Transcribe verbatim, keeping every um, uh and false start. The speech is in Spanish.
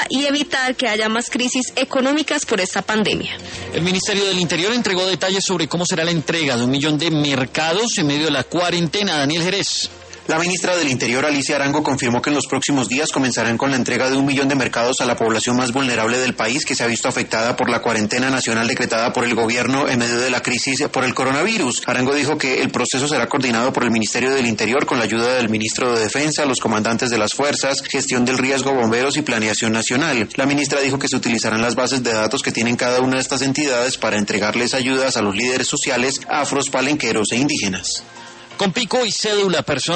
y evitar que haya más crisis económicas por esta pandemia. El Ministerio del Interior entregó detalles sobre cómo será la entrega de un millón de mercados en medio de la cuarentena. Daniel Jerez. La ministra del Interior, Alicia Arango, confirmó que en los próximos días comenzarán con la entrega de un millón de mercados a la población más vulnerable del país, que se ha visto afectada por la cuarentena nacional decretada por el gobierno en medio de la crisis por el coronavirus. Arango dijo que el proceso será coordinado por el Ministerio del Interior con la ayuda del ministro de Defensa, los comandantes de las fuerzas, gestión del riesgo, bomberos y planeación nacional. La ministra dijo que se utilizarán las bases de datos que tienen cada una de estas entidades para entregarles ayudas a los líderes sociales, afros, palenqueros e indígenas. Con pico y cédula personal.